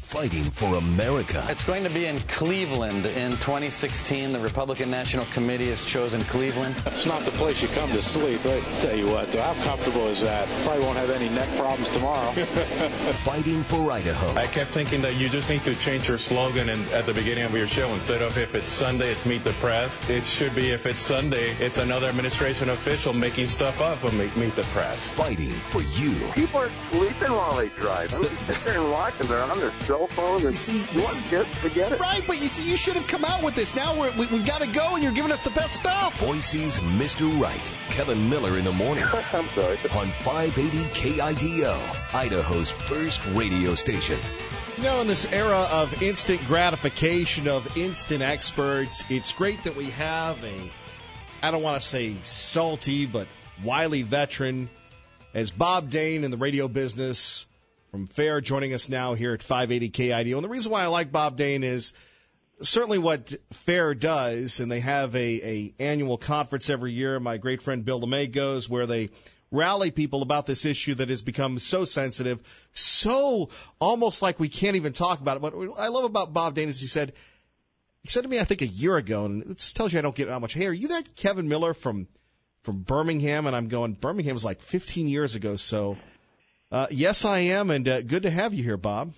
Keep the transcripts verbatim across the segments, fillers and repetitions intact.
fighting for America. It's going to be in Cleveland in twenty sixteen. The Republican National Committee has chosen Cleveland. It's not the place you come to sleep. I tell you what, how comfortable is that? Probably won't have any neck problems tomorrow. Fighting for Idaho. I kept thinking that you just need to change your slogan in, at the beginning of your show. Instead of if it's Sunday, it's Meet the Press. It should be if it's Sunday, it's another administration official making stuff up and make, Meet the Press. Fighting for you. People are sleeping while they drive. I mean, sit there and watch them. They're on their cell phone. And see, you want kids to get it. Right, but you see, you should have come out with this. Now we're, we, we've got to go, and you're giving us the best stuff. Boise's Mister Right, Kevin Miller in the morning. I'm sorry. On five eighty K I D O, Idaho's first radio station. You know, in this era of instant gratification, of instant experts, it's great that we have a, I don't want to say salty, but wily veteran as Bob Dane in the radio business from FAIR joining us now here at five eighty K I D O. And the reason why I like Bob Dane is certainly what FAIR does, and they have a, a annual conference every year. My great friend Bill LeMay goes, where they rally people about this issue that has become so sensitive, so almost like we can't even talk about it. What I love about Bob Dane is he said, he said to me, I think a year ago, and this tells you I don't get how much, hey, are you that Kevin Miller from from Birmingham? And I'm going, Birmingham was like fifteen years ago, so uh, yes, I am, and uh, good to have you here, Bob.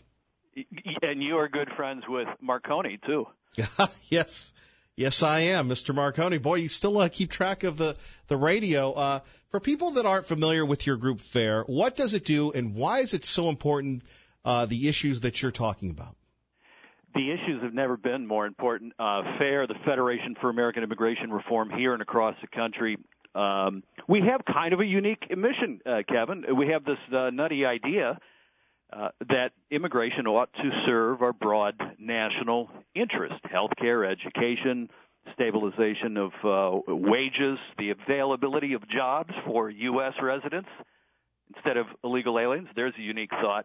And you are good friends with Marconi, too. Yes. Yes, I am, Mister Marconi. Boy, you still uh, keep track of the, the radio. Uh, for people that aren't familiar with your group FAIR, what does it do, and why is it so important, uh, the issues that you're talking about? The issues have never been more important. Uh, FAIR, the Federation for American Immigration Reform, here and across the country, um, we have kind of a unique mission, uh, Kevin. We have this uh, nutty idea Uh, that immigration ought to serve our broad national interest: healthcare, education, stabilization of uh, wages, the availability of jobs for U S residents instead of illegal aliens. There's a unique thought.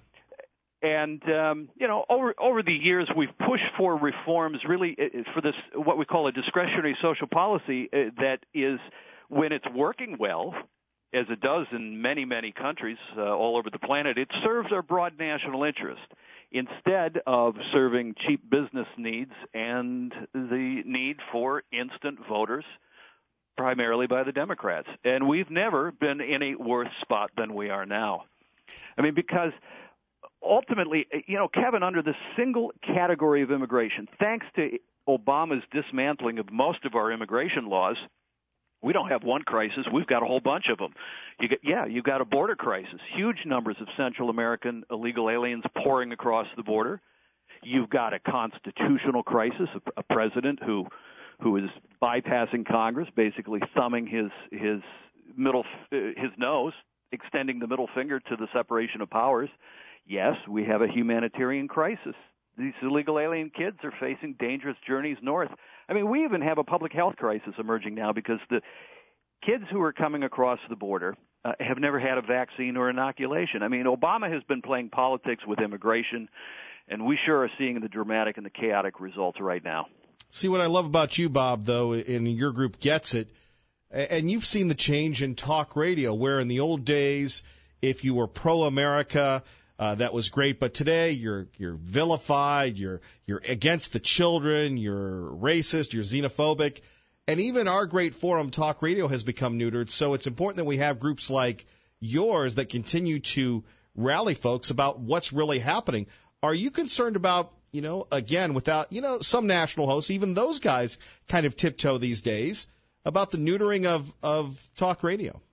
And, um, you know, over over the years, we've pushed for reforms really for this, what we call a discretionary social policy uh, that is, when it's working well, as it does in many, many countries uh, all over the planet, it serves our broad national interest instead of serving cheap business needs and the need for instant voters, primarily by the Democrats. And we've never been in a worse spot than we are now. I mean, because ultimately, you know, Kevin, under the single category of immigration, thanks to Obama's dismantling of most of our immigration laws, we don't have one crisis. We've got a whole bunch of them. You get, yeah, you've got a border crisis, huge numbers of Central American illegal aliens pouring across the border. You've got a constitutional crisis, a, a president who who is bypassing Congress, basically thumbing his his middle his nose, extending the middle finger to the separation of powers. Yes, we have a humanitarian crisis. These illegal alien kids are facing dangerous journeys north. I mean, we even have a public health crisis emerging now because the kids who are coming across the border uh, have never had a vaccine or inoculation. I mean, Obama has been playing politics with immigration, and we sure are seeing the dramatic and the chaotic results right now. See, what I love about you, Bob, though, and your group gets it, and you've seen the change in talk radio, where in the old days, if you were pro-America, Uh, that was great, but today you're you're vilified, you're you're against the children, you're racist, you're xenophobic, and even our great forum, Talk Radio, has become neutered. So it's important that we have groups like yours that continue to rally folks about what's really happening. Are you concerned about, you know, again, without, you know, some national hosts, even those guys kind of tiptoe these days, about the neutering of, of Talk Radio?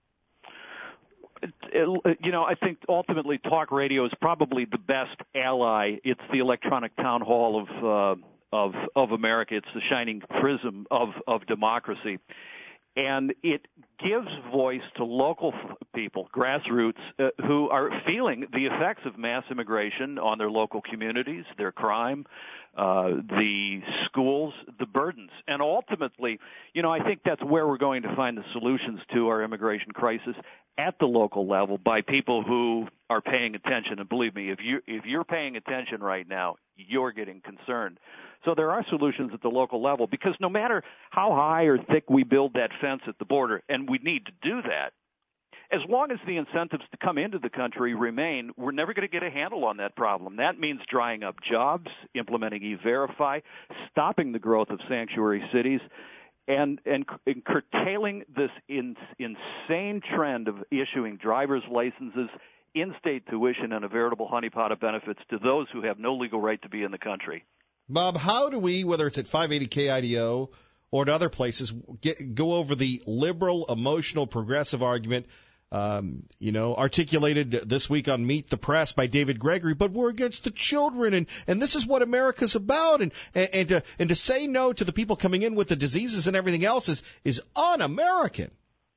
You know, I think ultimately talk radio is probably the best ally. It's the electronic town hall of uh, of of America. It's the shining prism of of democracy, and it gives voice to local people, grassroots, uh, who are feeling the effects of mass immigration on their local communities, their crime, uh, the schools, the burdens. And ultimately, you know, I think that's where we're going to find the solutions to our immigration crisis, at the local level, by people who are paying attention. And believe me, if you if you're paying attention right now, you're getting concerned. So there are solutions at the local level, because no matter how high or thick we build that fence at the border, and we need to do that, as long as the incentives to come into the country remain, we're never going to get a handle on that problem. That means drying up jobs, implementing E-Verify, stopping the growth of sanctuary cities, and, and, and curtailing this in, insane trend of issuing driver's licenses, in-state tuition, and a veritable honeypot of benefits to those who have no legal right to be in the country. Bob, how do we, whether it's at five eighty K I D O or at other places, get, go over the liberal, emotional, progressive argument, um, you know, articulated this week on Meet the Press by David Gregory, but we're against the children, and, and this is what America's about, and, and, and, to, and to say no to the people coming in with the diseases and everything else is, is un-American.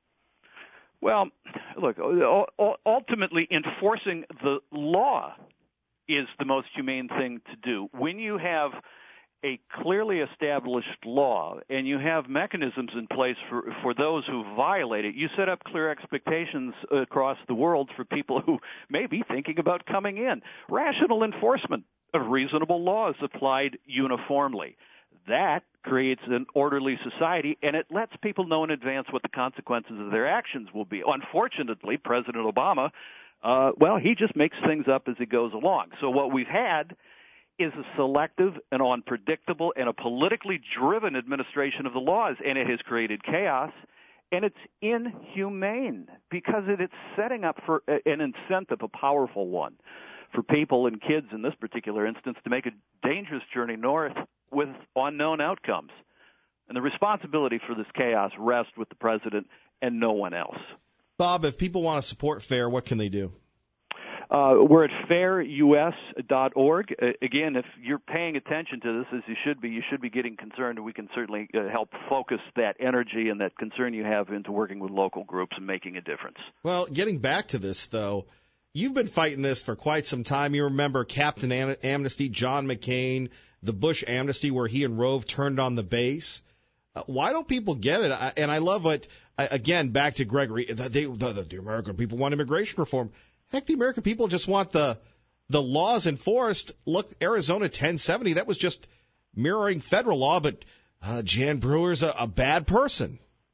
Well, look, ultimately enforcing the law is the most humane thing to do. When you have a clearly established law and you have mechanisms in place for, for those who violate it, you set up clear expectations across the world for people who may be thinking about coming in. Rational enforcement of reasonable laws applied uniformly. That creates an orderly society, and it lets people know in advance what the consequences of their actions will be. Unfortunately, President Obama, uh, well, he just makes things up as he goes along. So what we've had is a selective and unpredictable and a politically driven administration of the laws, and it has created chaos, and it's inhumane because it is setting up for an incentive, a powerful one, for people and kids in this particular instance to make a dangerous journey north with unknown outcomes. And the responsibility for this chaos rests with the president and no one else. Bob, if people want to support FAIR, what can they do? Uh, we're at fair U S dot org. Uh, again, if you're paying attention to this, as you should be, you should be getting concerned, and we can certainly uh, help focus that energy and that concern you have into working with local groups and making a difference. Well, getting back to this, though, you've been fighting this for quite some time. You remember Captain Am- Amnesty, John McCain, the Bush amnesty where he and Rove turned on the base. Uh, why don't people get it? I, and I love what, I, again, back to Gregory, the, they, the, the American people want immigration reform. Heck, the American people just want the the laws enforced. Look, Arizona ten seventy, that was just mirroring federal law, but uh, Jan Brewer's a, a bad person.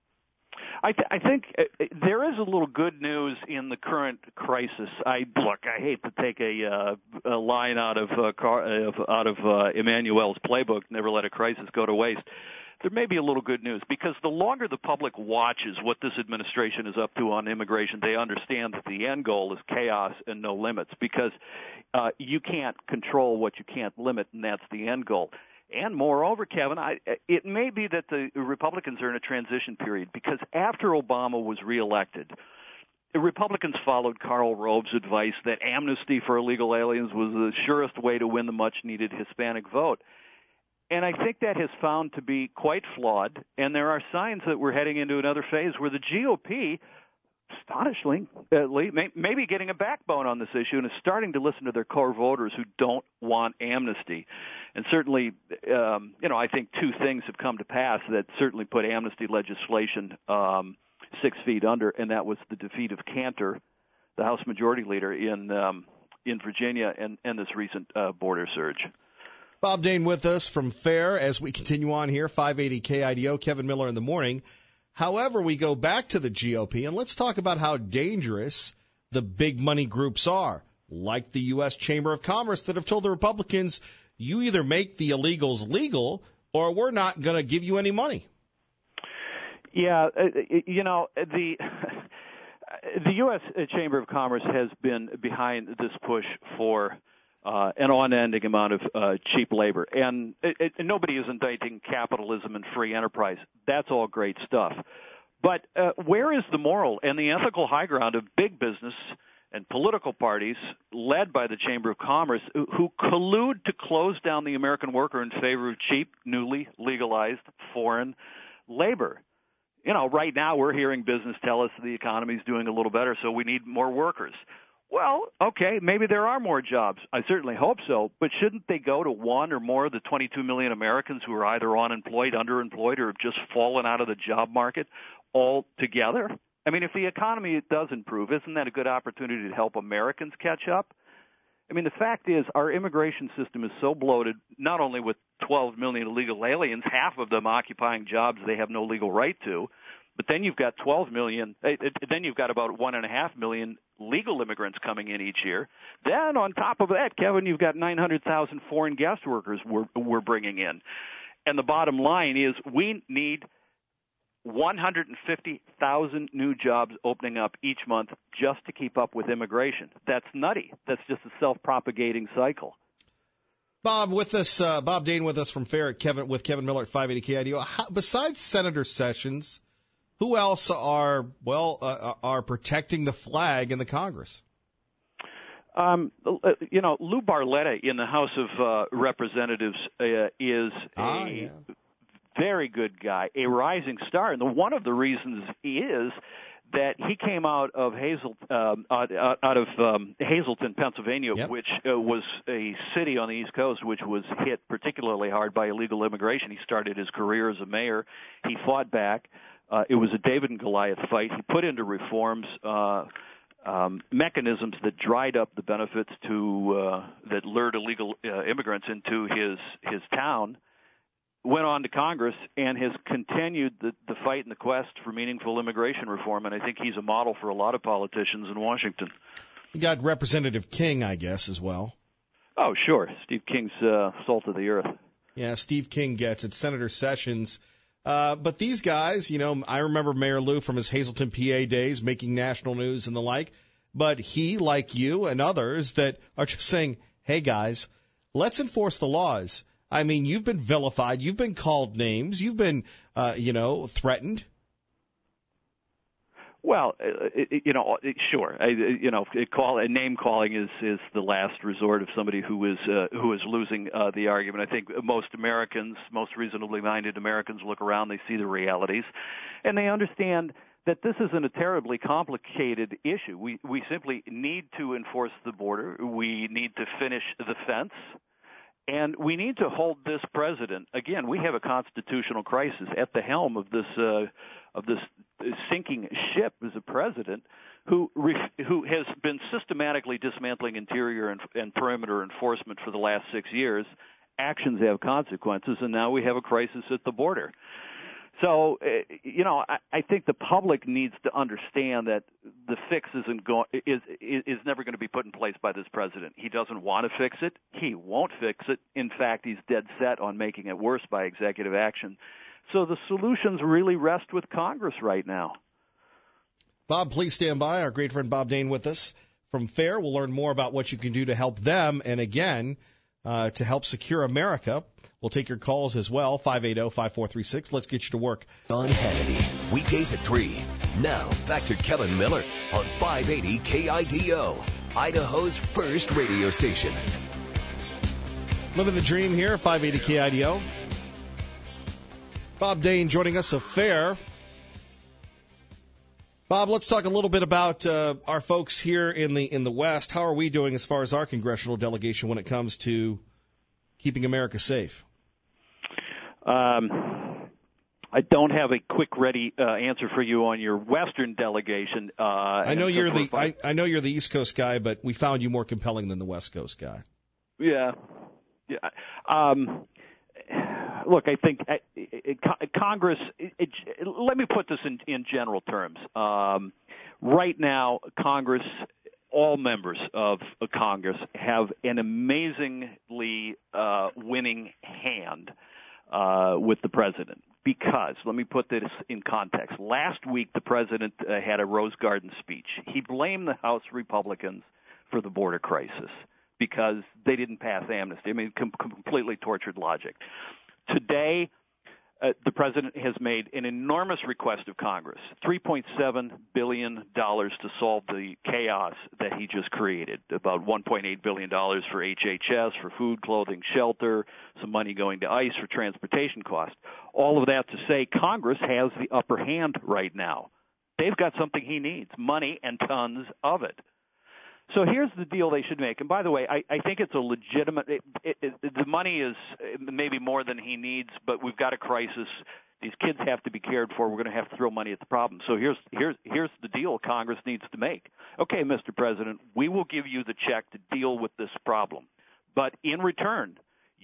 I, th- I think uh, there is a little good news in the current crisis. I look, I hate to take a, uh, a line out of, uh, Car- uh, out of uh, Emmanuel's playbook, never let a crisis go to waste. There may be a little good news because the longer the public watches what this administration is up to on immigration, they understand that the end goal is chaos and no limits because uh, you can't control what you can't limit, and that's the end goal. And moreover, Kevin, I, it may be that the Republicans are in a transition period because after Obama was reelected, the Republicans followed Karl Rove's advice that amnesty for illegal aliens was the surest way to win the much-needed Hispanic vote. And I think that has found to be quite flawed, and there are signs that we're heading into another phase where the G O P, astonishingly, maybe getting a backbone on this issue and is starting to listen to their core voters who don't want amnesty. And certainly, um, you know, I think two things have come to pass that certainly put amnesty legislation um, six feet under, and that was the defeat of Cantor, the House Majority Leader in um, in Virginia, and, and this recent uh, border surge. Bob Dane with us from FAIR as we continue on here, five eighty K I D O, Kevin Miller in the morning. However, we go back to the G O P, and let's talk about how dangerous the big money groups are, like the U S Chamber of Commerce that have told the Republicans, you either make the illegals legal or we're not going to give you any money. Yeah, you know, the the U S Chamber of Commerce has been behind this push for Uh, an unending amount of uh, cheap labor. And it, it, nobody is indicting capitalism and free enterprise. That's all great stuff. But uh, where is the moral and the ethical high ground of big business and political parties led by the Chamber of Commerce who, who collude to close down the American worker in favor of cheap, newly legalized foreign labor? You know, right now we're hearing business tell us the economy is doing a little better, so we need more workers. Well, okay, maybe there are more jobs. I certainly hope so. But shouldn't they go to one or more of the twenty-two million Americans who are either unemployed, underemployed, or have just fallen out of the job market altogether? I mean, if the economy does improve, isn't that a good opportunity to help Americans catch up? I mean, the fact is our immigration system is so bloated, not only with twelve million illegal aliens, half of them occupying jobs they have no legal right to, But then you've got twelve million. Then you've got about one and a half million legal immigrants coming in each year. Then on top of that, Kevin, you've got nine hundred thousand foreign guest workers we're, we're bringing in. And the bottom line is we need one hundred fifty thousand new jobs opening up each month just to keep up with immigration. That's nutty. That's just a self-propagating cycle. Bob, with us, uh, Bob Dane with us from FAIR at Kevin with Kevin Miller at five eighty K I D O. How, besides Senator Sessions, who else are well uh, are protecting the flag in the Congress? Um, you know, Lou Barletta in the House of uh, Representatives uh, is ah, a yeah. very good guy, a rising star, and the, one of the reasons he is that he came out of Hazel, um, out, out of um, Hazleton, Pennsylvania, yep. which uh, was a city on the East Coast which was hit particularly hard by illegal immigration. He started his career as a mayor. He fought back. Uh, it was a David and Goliath fight. He put into reforms uh, um, mechanisms that dried up the benefits to uh, that lured illegal uh, immigrants into his his town. Went on to Congress and has continued the, the fight and the quest for meaningful immigration reform, and I think he's a model for a lot of politicians in Washington. You got Representative King, I guess, as well. Oh, sure. Steve King's uh, salt of the earth. Yeah, Steve King gets it. Senator Sessions. Uh, but these guys, you know, I remember Mayor Lou from his Hazleton, P A days, making national news and the like. But he, like you and others, that are just saying, hey, guys, let's enforce the laws. I mean, you've been vilified. You've been called names. You've been, uh, you know, threatened. Well, uh, you know, sure. I, you know, call name calling is is the last resort of somebody who is uh, who is losing uh, the argument. I think most Americans, most reasonably minded Americans, look around, they see the realities, and they understand that this isn't a terribly complicated issue. We we simply need to enforce the border. We need to finish the fence. And we need to hold this president. Again, we have a constitutional crisis at the helm of this uh, of this sinking ship as a president who ref- who has been systematically dismantling interior and, and perimeter enforcement for the last six years. Actions have consequences, and now we have a crisis at the border. So, uh, you know, I, I think the public needs to understand that the fix isn't going is is never going to be put in place by this president. He doesn't want to fix it. He won't fix it. In fact, he's dead set on making it worse by executive action. So the solutions really rest with Congress right now. Bob, please stand by. Our great friend Bob Dane with us from FAIR. We'll learn more about what you can do to help them. And again, uh, to help secure America. We'll take your calls as well, five eight zero, five four three six. Let's get you to work. On Hannity, weekdays at three. Now, back to Kevin Miller on five eighty K I D O, Idaho's first radio station. Living the dream here, five eighty K I D O. Bob Dane joining us of FAIR. Bob, let's talk a little bit about uh, our folks here in the in the West. How are we doing as far as our congressional delegation when it comes to keeping America safe? Um, I don't have a quick, ready uh, answer for you on your Western delegation. Uh, I know you're the I, I know you're the East Coast guy, but we found you more compelling than the West Coast guy. Yeah, yeah. Um, look, I think uh, it, it, Congress. It, it, let me put this in, in general terms. Um, right now, Congress. All members of Congress have an amazingly uh, winning hand uh, with the president because, let me put this in context. Last week, the president uh, had a Rose Garden speech. He blamed the House Republicans for the border crisis because they didn't pass amnesty. I mean, com- completely tortured logic. Today, Uh, the president has made an enormous request of Congress, three point seven billion dollars to solve the chaos that he just created, about one point eight billion dollars for H H S, for food, clothing, shelter, some money going to ICE for transportation costs. All of that to say Congress has the upper hand right now. They've got something he needs, money and tons of it. So here's the deal they should make. And by the way, I, I think it's a legitimate it, it, it, – the money is maybe more than he needs, but we've got a crisis. These kids have to be cared for. We're going to have to throw money at the problem. So here's here's here's the deal Congress needs to make. Okay, Mister President, we will give you the check to deal with this problem. But in return,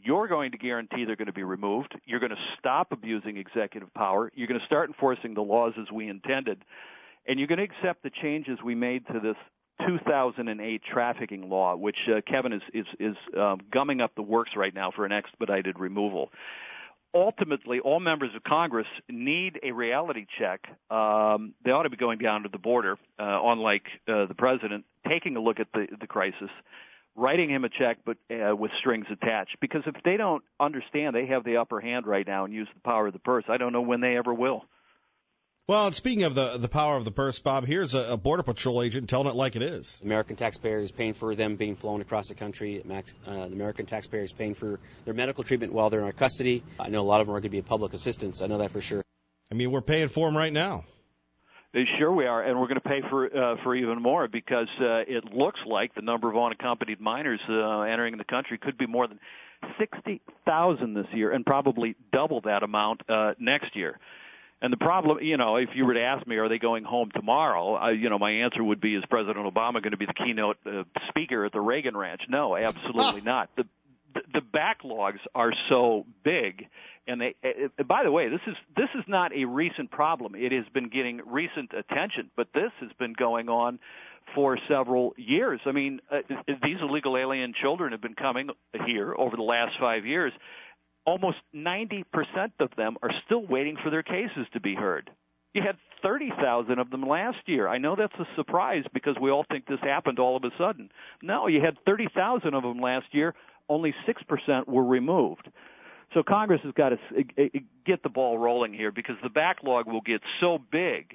you're going to guarantee they're going to be removed. You're going to stop abusing executive power. You're going to start enforcing the laws as we intended. And you're going to accept the changes we made to this two thousand eight trafficking law, which uh, Kevin is, is, is um, gumming up the works right now for an expedited removal. Ultimately, all members of Congress need a reality check. Um, they ought to be going down to the border, uh, unlike uh, the president, taking a look at the, the crisis, writing him a check but uh, with strings attached. Because if they don't understand they have the upper hand right now and use the power of the purse, I don't know when they ever will. Well, and speaking of the the power of the purse, Bob, here's a, a Border Patrol agent telling it like it is. The American taxpayer is paying for them being flown across the country. Max, uh, the American taxpayer is paying for their medical treatment while they're in our custody. I know a lot of them are going to be public assistance. I know that for sure. I mean, we're paying for them right now. Sure we are, and we're going to pay for uh, for even more because uh, it looks like the number of unaccompanied minors uh, entering the country could be more than sixty thousand this year and probably double that amount uh, next year. And the problem, you know, if you were to ask me, are they going home tomorrow? I, you know, my answer would be, is President Obama going to be the keynote uh, speaker at the Reagan Ranch? No, absolutely not. The, the the backlogs are so big, and they. Uh, by the way, this is this is not a recent problem. It has been getting recent attention, but this has been going on for several years. I mean, uh, these illegal alien children have been coming here over the last five years. Almost ninety percent of them are still waiting for their cases to be heard. You had thirty thousand of them last year. I know that's a surprise because we all think this happened all of a sudden. No, you had thirty thousand of them last year. Only six percent were removed. So Congress has got to get the ball rolling here because the backlog will get so big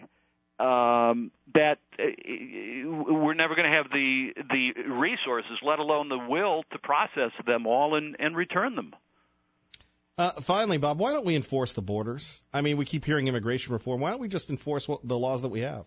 um, that we're never going to have the the resources, let alone the will, to process them all and, and return them. Uh, finally, Bob, why don't we enforce the borders? I mean, we keep hearing immigration reform. Why don't we just enforce what, the laws that we have?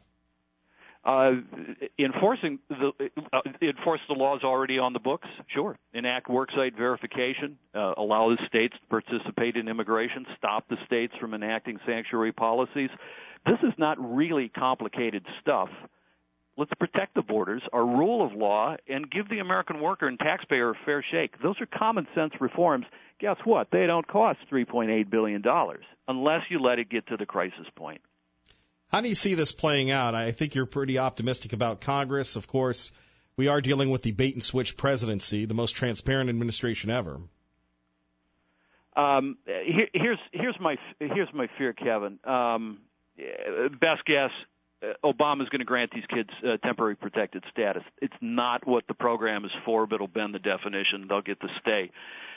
Uh, enforcing the uh, enforce the laws already on the books, sure. Enact worksite verification, uh, allow the states to participate in immigration, stop the states from enacting sanctuary policies. This is not really complicated stuff. Let's protect the borders, our rule of law, and give the American worker and taxpayer a fair shake. Those are common sense reforms. Guess what? They don't cost three point eight billion dollars unless you let it get to the crisis point. How do you see this playing out? I think you're pretty optimistic about Congress. Of course, we are dealing with the bait-and-switch presidency, the most transparent administration ever. Um, here, here's here's my here's my fear, Kevin. Um, best guess. Obama's going to grant these kids uh, temporary protected status. It's not what the program is for, but it'll bend the definition. They'll get to stay.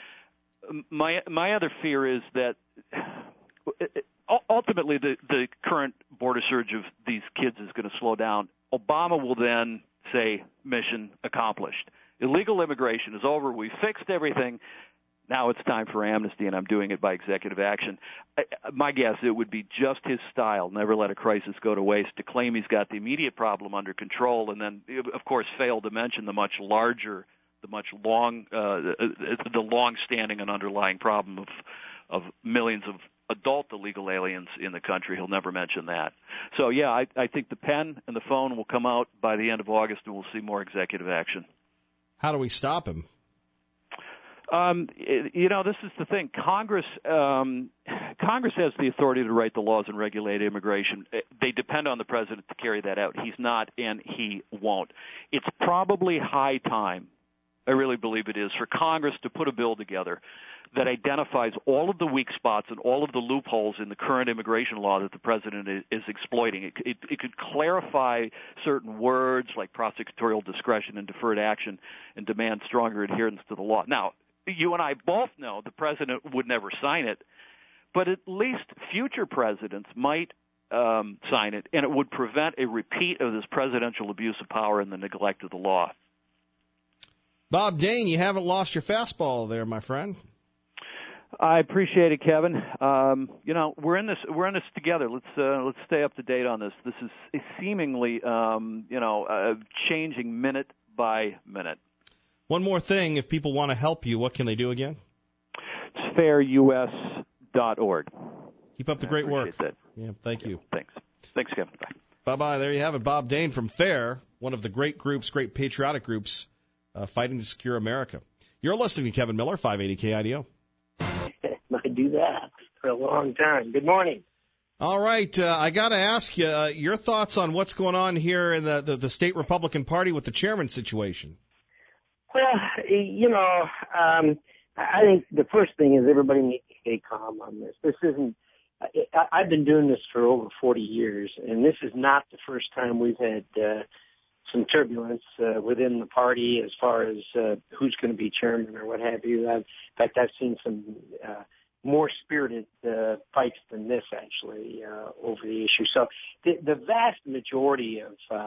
My my other fear is that ultimately the, the current border surge of these kids is going to slow down. Obama will then say, mission accomplished. Illegal immigration is over. We fixed everything. Now it's time for amnesty, and I'm doing it by executive action. My guess, it would be just his style, never let a crisis go to waste, to claim he's got the immediate problem under control, and then, of course, fail to mention the much larger, the much long, uh, the long-standing and underlying problem of, of millions of adult illegal aliens in the country. He'll never mention that. So, yeah, I, I think the pen and the phone will come out by the end of August, and we'll see more executive action. How do we stop him? Um, you know, this is the thing. Congress, um, Congress has the authority to write the laws and regulate immigration. They depend on the president to carry that out. He's not, and he won't. It's probably high time, I really believe it is, for Congress to put a bill together that identifies all of the weak spots and all of the loopholes in the current immigration law that the president is, is exploiting. It, it, it could clarify certain words like prosecutorial discretion and deferred action and demand stronger adherence to the law. Now, you and I both know the president would never sign it, but at least future presidents might um, sign it, and it would prevent a repeat of this presidential abuse of power and the neglect of the law. Bob Dane, you haven't lost your fastball there, my friend. I appreciate it, Kevin. Um, you know, we're in this. We're in this together. Let's uh, let's stay up to date on this. This is seemingly, um, you know, uh, changing minute by minute. One more thing, if people want to help you, what can they do again? It's fair U S dot org. Keep up the great work. That. Yeah, thank you. Thanks. Thanks, Kevin. Bye. Bye-bye. There you have it. Bob Dane from FAIR, one of the great groups, great patriotic groups, uh, fighting to secure America. You're listening to Kevin Miller, five eighty K I D O. that for a long time. Good morning. All right. Uh, I got to ask you uh, your thoughts on what's going on here in the, the, the state Republican Party with the chairman situation. Well, you know, um, I think the first thing is everybody needs to stay calm on this. This isn't, I, I've been doing this for over forty years, and this is not the first time we've had uh, some turbulence uh, within the party as far as uh, who's going to be chairman or what have you. I've, in fact, I've seen some uh, more spirited uh, fights than this, actually, uh, over the issue. So the, the vast majority of, uh,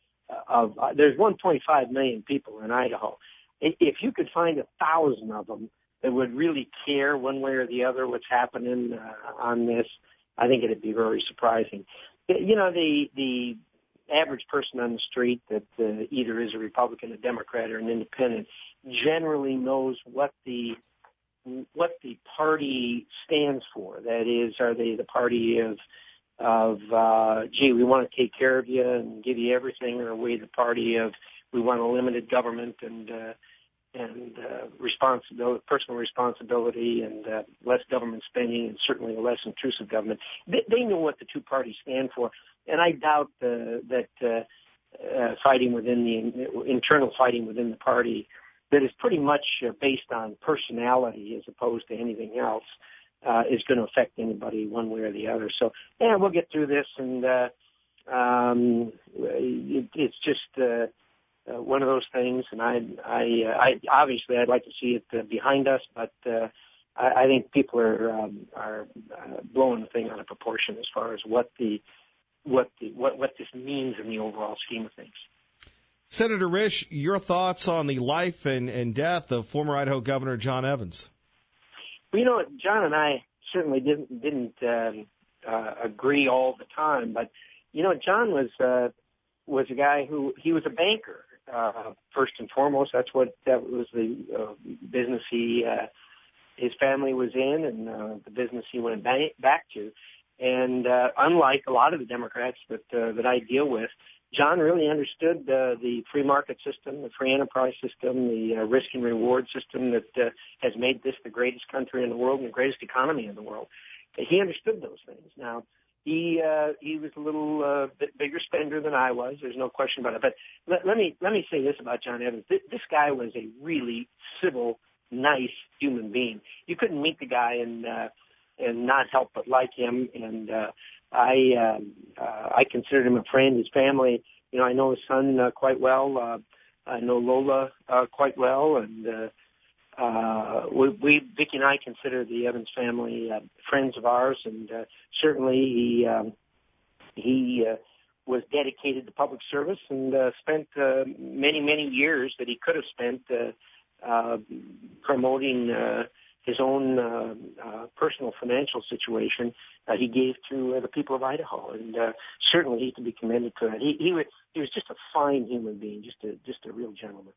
of uh, there's one point five million people in Idaho. If you could find a thousand of them that would really care one way or the other what's happening uh, on this, I think it'd be very surprising. You know, the the average person on the street that uh, either is a Republican, a Democrat, or an independent generally knows what the what the party stands for. That is, are they the party of of uh, gee, we want to take care of you and give you everything, or are we the party of we want a limited government and uh, and uh, responsibility, personal responsibility, and uh, less government spending, and certainly a less intrusive government. They, they know what the two parties stand for, and I doubt uh, that uh, uh, fighting within the internal fighting within the party that is pretty much uh, based on personality as opposed to anything else uh, is going to affect anybody one way or the other. So, yeah, we'll get through this, and uh, um, it, it's just. Uh, Uh, one of those things, and I, I, uh, I obviously I'd like to see it uh, behind us, but uh, I, I think people are um, are uh, blowing the thing out of proportion as far as what the what the what what this means in the overall scheme of things. Senator Risch, your thoughts on the life and, and death of former Idaho Governor John Evans? Well, you know, John and I certainly didn't didn't um, uh, agree all the time, but you know, John was uh, was a guy who he was a banker. Uh, first and foremost, that's what that was the uh, business he uh, his family was in, and uh, the business he went ba- back to. And uh, unlike a lot of the Democrats that uh, that I deal with, John really understood uh, the free market system, the free enterprise system, the uh, risk and reward system that uh, has made this the greatest country in the world and the greatest economy in the world. He understood those things. Now, He uh, he was a little uh, bit bigger spender than I was. There's no question about it. But let, let me let me say this about John Evans. This, this guy was a really civil, nice human being. You couldn't meet the guy and uh, and not help but like him. And uh, I uh, uh, I considered him a friend. His family, you know, I know his son uh, quite well. Uh, I know Lola uh, quite well, and. Uh, Uh, we, we, Vicki and I consider the Evans family uh, friends of ours, and uh, certainly he um, he uh, was dedicated to public service and uh, spent uh, many, many years that he could have spent uh, uh, promoting uh, his own uh, uh, personal financial situation. Uh, he gave to uh, the people of Idaho, and uh, certainly he can be commended for that. He, he, was, he was just a fine human being, just a just a real gentleman.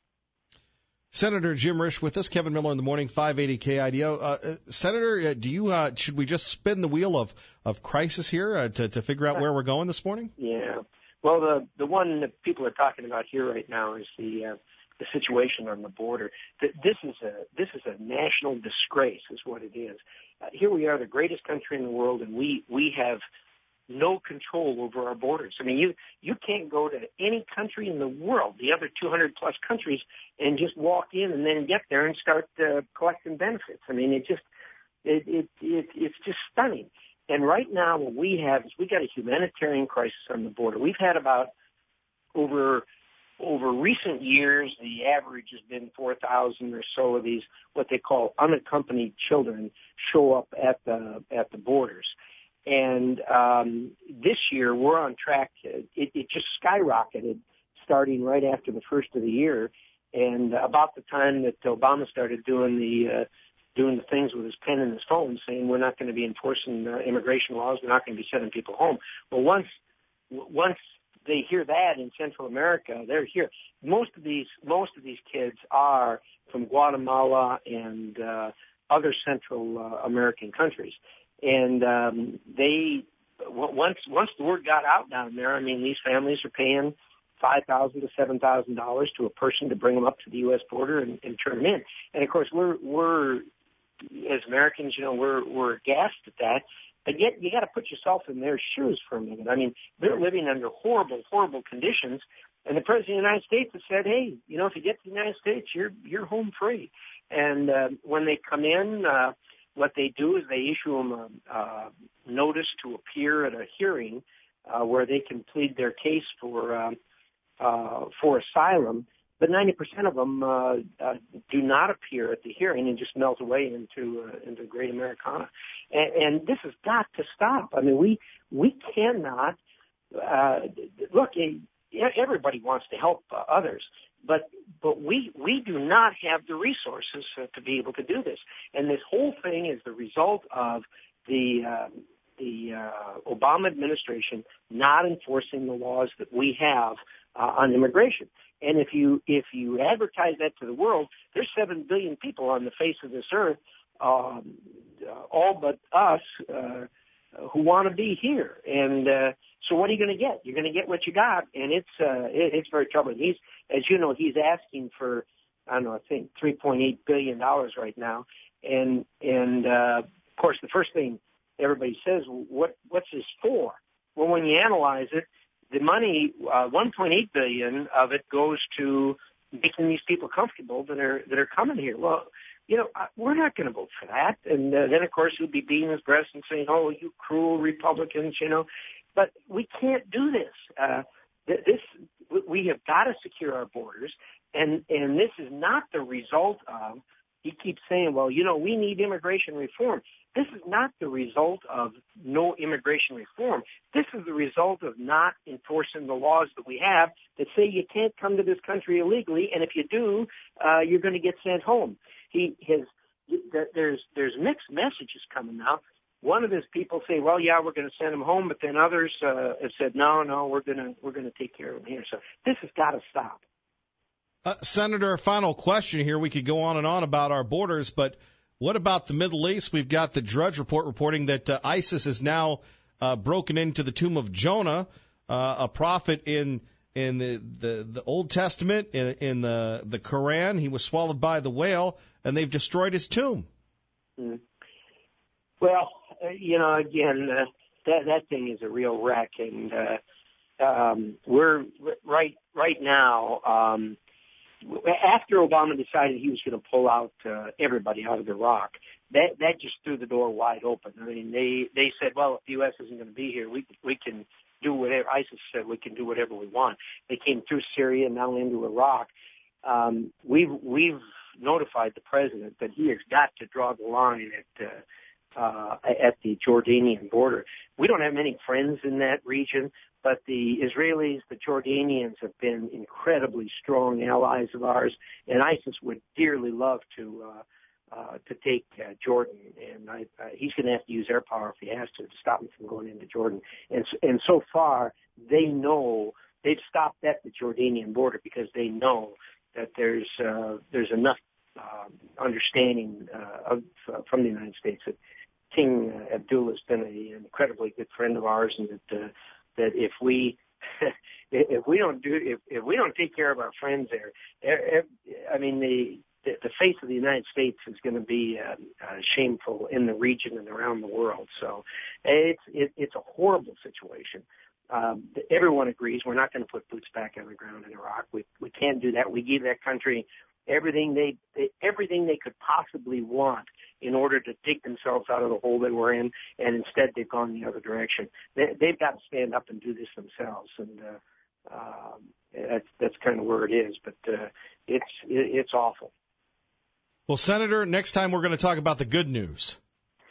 Senator Jim Risch with us, Kevin Miller in the morning, five eighty K I D O. Uh, uh, Senator, uh, do you uh, should we just spin the wheel of, of crisis here uh, to, to figure out where we're going this morning? Yeah. Well, the the one that people are talking about here right now is the uh, the situation on the border. This is a this is a national disgrace, is what it is. Uh, here we are, the greatest country in the world, and we we have no control over our borders. I mean, you you can't go to any country in the world, the other two hundred plus countries, and just walk in and then get there and start uh, collecting benefits. I mean, it just it, it it it's just stunning. And right now, what we have is we got a humanitarian crisis on the border. We've had about over over recent years, the average has been four thousand or so of these what they call unaccompanied children show up at the at the borders. And um, this year, we're on track. It, it just skyrocketed starting right after the first of the year. And about the time that Obama started doing the uh, doing the things with his pen and his phone, saying we're not going to be enforcing uh, immigration laws, we're not going to be sending people home. Well, once once they hear that in Central America, they're here. Most of these most of these kids are from Guatemala and uh, other Central uh, American countries. And um, they once once the word got out down there, I mean, these families are paying five thousand to seven thousand dollars to a person to bring them up to the U S border and, and turn them in. And of course, we're we're as Americans, you know, we're we're aghast at that. But yet, you got to put yourself in their shoes for a minute. I mean, they're living under horrible, horrible conditions, and the president of the United States has said, "Hey, you know, if you get to the United States, you're you're home free." And uh, when they come in, uh, what they do is they issue them a, a notice to appear at a hearing uh, where they can plead their case for uh, uh, for asylum. But ninety percent of them uh, uh, do not appear at the hearing and just melt away into uh, into Great Americana. And, and this has got to stop. I mean, we we cannot uh, look. Everybody wants to help uh, others, but but we we do not have the resources uh, to be able to do this. And this whole thing is the result of the uh, the uh, Obama administration not enforcing the laws that we have uh, on immigration. And if you if you advertise that to the world, there's seven billion people on the face of this earth, um, uh, all but us, uh, who want to be here. And uh, so, what are you going to get? You're going to get what you got, and it's uh, it, it's very troubling. He's, as you know, he's asking for I don't know, I think three point eight billion dollars right now. And and uh, of course, the first thing everybody says, what what's this for? Well, when you analyze it, the money, uh, one point eight billion dollars of it goes to making these people comfortable that are that are coming here. Well, you know, we're not going to vote for that. And uh, then, of course, he'll be beating his breast and saying, "Oh, you cruel Republicans," you know. But we can't do this. Uh, this we have got to secure our borders, and and this is not the result of. He keeps saying, "Well, you know, we need immigration reform." This is not the result of no immigration reform. This is the result of not enforcing the laws that we have that say you can't come to this country illegally, and if you do, uh, you're going to get sent home. He has there's there's mixed messages coming now. One of his people say, "Well, yeah, we're going to send him home," but then others uh, have said, "No, no, we're going to we're going to take care of him here." So this has got to stop. Uh, Senator, final question here. We could go on and on about our borders, but what about the Middle East? We've got the Drudge Report reporting that uh, ISIS has now uh, broken into the tomb of Jonah, uh, a prophet in in the, the, the Old Testament, in, in the, the Quran. He was swallowed by the whale, and they've destroyed his tomb. Mm. Well, uh, you know, again, uh, that that thing is a real wreck, and uh, um, we're right right now. Um, After Obama decided he was going to pull out uh, everybody out of Iraq, that that just threw the door wide open. I mean, they they said, well, if the U S isn't going to be here, we we can do whatever. ISIS said we can do whatever we want. They came through Syria and now into Iraq. Um, we've we've notified the president that he has got to draw the line at uh, uh, at the Jordanian border. We don't have many friends in that region. But the Israelis, the Jordanians have been incredibly strong allies of ours, and ISIS would dearly love to uh, uh, to take uh, Jordan. And I, uh, he's going to have to use air power if he has to to stop him from going into Jordan. And and so far, they know they've stopped at the Jordanian border because they know that there's uh, there's enough uh, understanding uh, of uh, from the United States that King uh, Abdullah has been a, an incredibly good friend of ours, and that. Uh, that if we if we don't do if, if we don't take care of our friends there, I mean the the face of the United States is going to be uh, uh, shameful in the region and around the world. So it's it, it's a horrible situation. Um, everyone agrees we're not going to put boots back on the ground in Iraq. We we can't do that. We gave that country everything they, they everything they could possibly want in order to dig themselves out of the hole they were in, and instead they've gone the other direction. They, they've got to stand up and do this themselves, and uh, uh, that's that's kind of where it is. But uh, it's it, it's awful. Well, Senator, next time we're going to talk about the good news.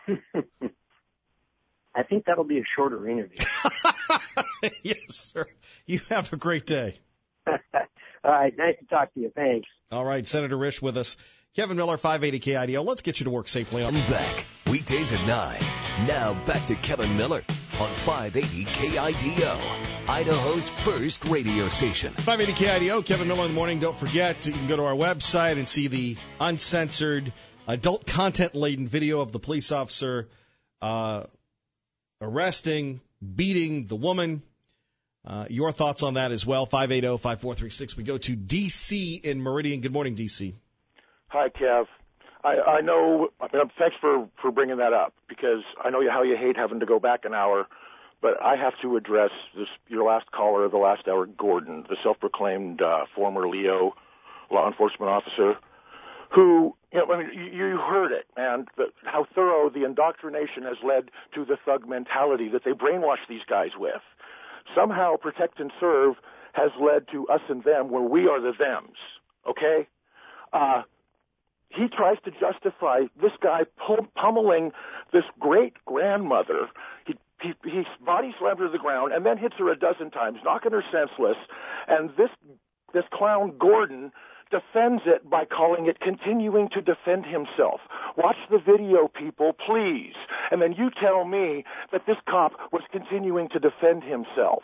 I think that'll be a shorter interview. Yes, sir. You have a great day. All right. Nice to talk to you. Thanks. All right. Senator Risch with us. Kevin Miller, five eighty K I D O. Let's get you to work safely. I'm back. Weekdays at nine. Now back to Kevin Miller on five eighty K I D O, Idaho's first radio station. five eighty K I D O, Kevin Miller in the morning. Don't forget, you can go to our website and see the uncensored, adult content-laden video of the police officer uh, arresting, beating the woman. Uh, your thoughts on that as well, five eight zero, five four three six. We go to D C in Meridian. Good morning, D C. Hi, Kev. I, I know. I mean, thanks for, for bringing that up, because I know how you hate having to go back an hour, but I have to address this. Your last caller of the last hour, Gordon, the self-proclaimed uh, former Leo law enforcement officer, who, you know, I mean, you, you heard it, man. The, how thorough the indoctrination has led to the thug mentality that they brainwash these guys with. Somehow, protect and serve has led to us and them, where we are the thems. Okay. Uh, He tries to justify this guy pummeling this great-grandmother. He, he, he body slams her to the ground and then hits her a dozen times, knocking her senseless. And this this clown, Gordon, defends it by calling it continuing to defend himself. Watch the video, people, please. And then you tell me that this cop was continuing to defend himself.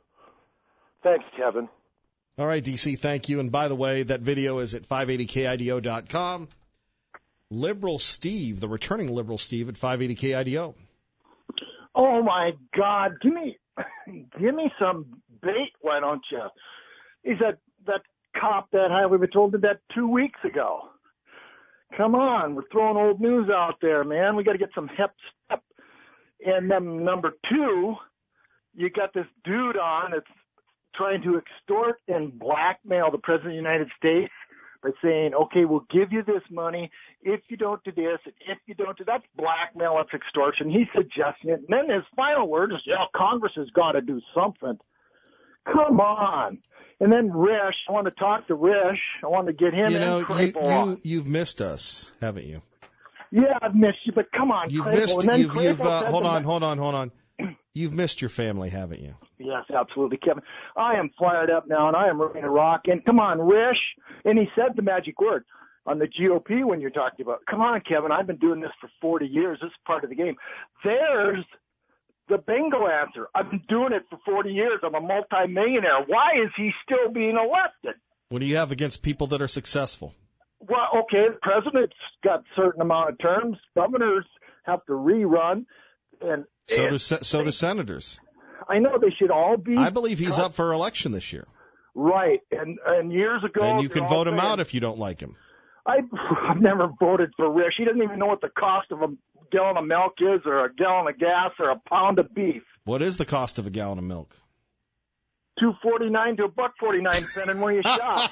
Thanks, Kevin. All right, D C, thank you. And by the way, that video is at five eighty K I D O dot com. Liberal Steve, the returning Liberal Steve at five eighty K I D O. Oh, my God. Give me give me some bait, why don't you? He's that, that cop that I we were told did that two weeks ago. Come on, we're throwing old news out there, man. We got to get some hep step. And then number two, you got this dude on that's trying to extort and blackmail the President of the United States by saying, okay, we'll give you this money if you don't do this, and if you don't do that. That's blackmail, that's extortion. He's suggesting it. And then his final word is, yeah, Congress has got to do something. Come on. And then Risch, I want to talk to Risch. I want to get him you in. Know, you, you, you've missed us, haven't you? Yeah, I've missed you, but come on, You've Crable. missed, and then you've, you've uh, hold on, the, hold on, hold on. You've missed your family, haven't you? Yes, absolutely, Kevin. I am fired up now, and I am ready to rock. And come on, Risch. And he said the magic word on the G O P when you're talking about, come on, Kevin, I've been doing this for forty years. This is part of the game. There's the bingo answer. I've been doing it for forty years. I'm a multimillionaire. Why is he still being elected? What do you have against people that are successful? Well, okay, the president's got a certain amount of terms. Governors have to rerun. And so and, do so do senators. I know they should all be. I believe he's up for election this year. Right, and and years ago. And you can vote him saying, out if you don't like him. I, I've never voted for Risch. He doesn't even know what the cost of a gallon of milk is, or a gallon of gas, or a pound of beef. What is the cost of a gallon of milk? Two forty nine to a buck forty nine, depending where you shop.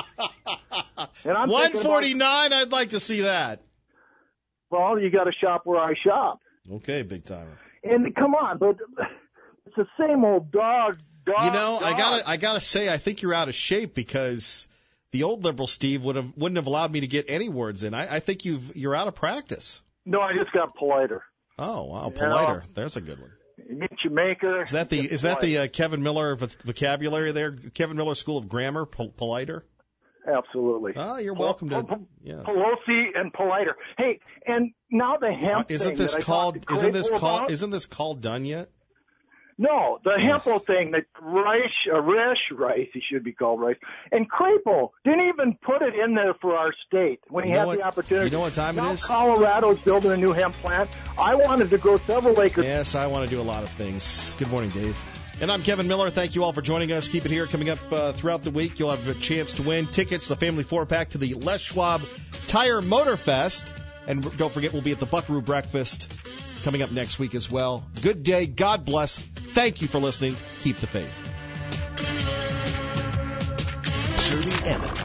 And I'm One forty nine. About, I'd like to see that. Well, you got to shop where I shop. Okay, big timer. And come on, but it's the same old dog. dog you know, dog. I gotta, I gotta say, I think you're out of shape because the old Liberal Steve would have, wouldn't have allowed me to get any words in. I, I think you've, you're out of practice. No, I just got politer. Oh wow, you politer. Know, There's a good one. Meet your maker. Is that the, is that the uh, Kevin Miller vocabulary there? Kevin Miller School of Grammar, pol- politer. Absolutely. Oh, you're welcome to. Yes. Pelosi and politer. Hey, and now the hemp uh, isn't thing this that called? I Isn't this called? About? Isn't this called done yet? No, the Hempel thing that Risch, uh, Risch, Rice, he should be called Rice, and Crapel didn't even put it in there for our state when he you know had what, the opportunity. You know what time now it is? Colorado's building a new hemp plant. I wanted to grow several acres. Yes, I want to do a lot of things. Good morning, Dave. And I'm Kevin Miller. Thank you all for joining us. Keep it here. Coming up uh, throughout the week, you'll have a chance to win tickets, the family four-pack to the Les Schwab Tire Motor Fest. And don't forget, we'll be at the Buckaroo Breakfast coming up next week as well. Good day. God bless. Thank you for listening. Keep the faith. Serving Emmett.